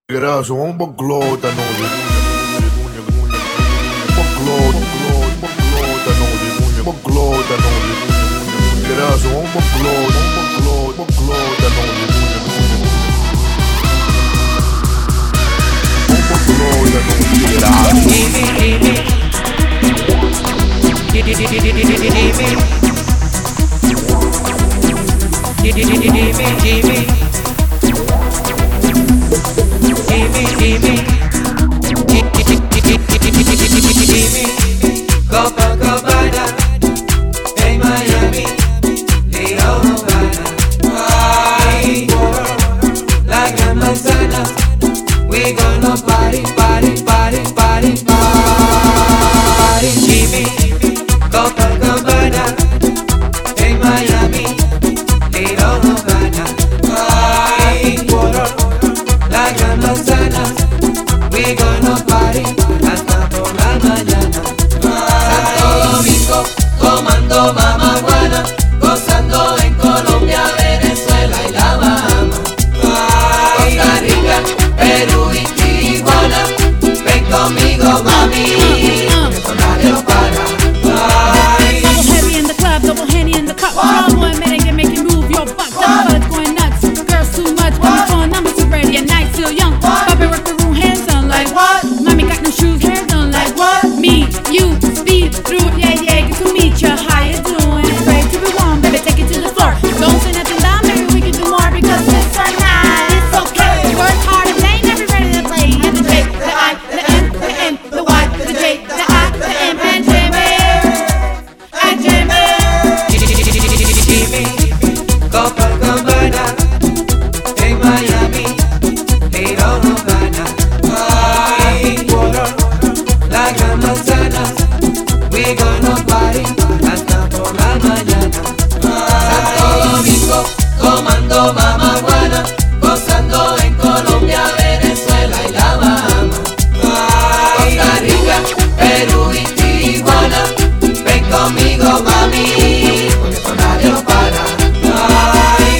Graças, vamos baglota, não. Baglota, não. Graças, vamos baglota, Copacabana en Miami, Leo Havana, ay, la gran manzana, we gonna party, party, party, party, party. Jimmy, Copacabana en Miami, Leo Havana, ay, la gran manzana, we gonna party hasta por la mañana. Santo Domingo, tomando mamaguana, gozando en Colombia, Venezuela y la Bahama. Costa Rica, Perú y Tijuana, ven conmigo mami, que esto nadie lo para. Double heavy in the club, double henny in the cup. Trouble and Medellin, make you move your butt. Double buds going nuts, girls too much. When we phone numbers too ready, at night still young. Bobby work the room, hands on like what? Mommy got no shoes, hair done like what? Me, you, speed through, yeah, yeah, get to meet ya. How you doing? Afraid to be warm, baby, take it to the floor. Don't say nothing down, maybe we can do more because it's so nice. It's okay. We work hard and they never ready to play. And the J, the I, the M, the N, the Y, the J, the I, the M, and Jimmy, and Jimmy. Jimmy, Copacabana en Miami, Leo Havana, ay, la gran manzana, we gonna party hasta por la mañana. Santo Domingo, tomando mamaguana, gozando en Colombia, Venezuela y la Bahama. Costa Rica, Perú y Tijuana, ven conmigo mami, porque esto nadie lo para. Ay.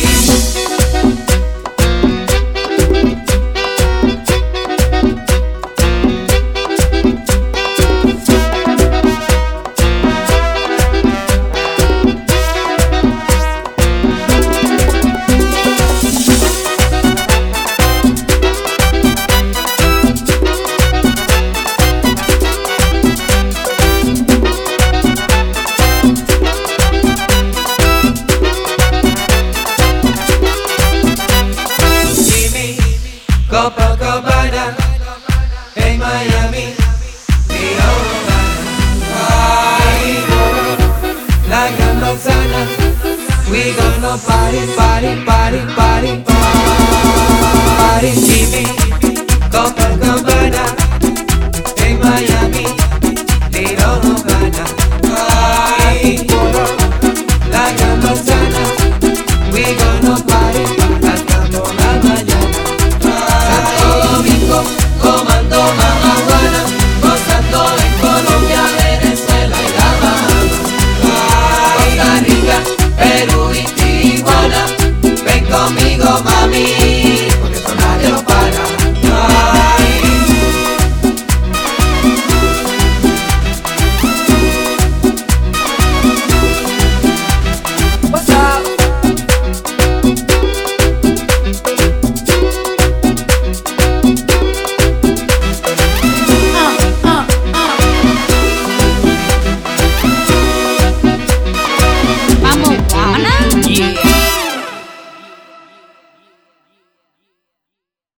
Jimmy, Copacabana en Miami, Leo Havana, ay, la gran manzana, we gonna party, party, party, party, party. Jimmy, Copacabana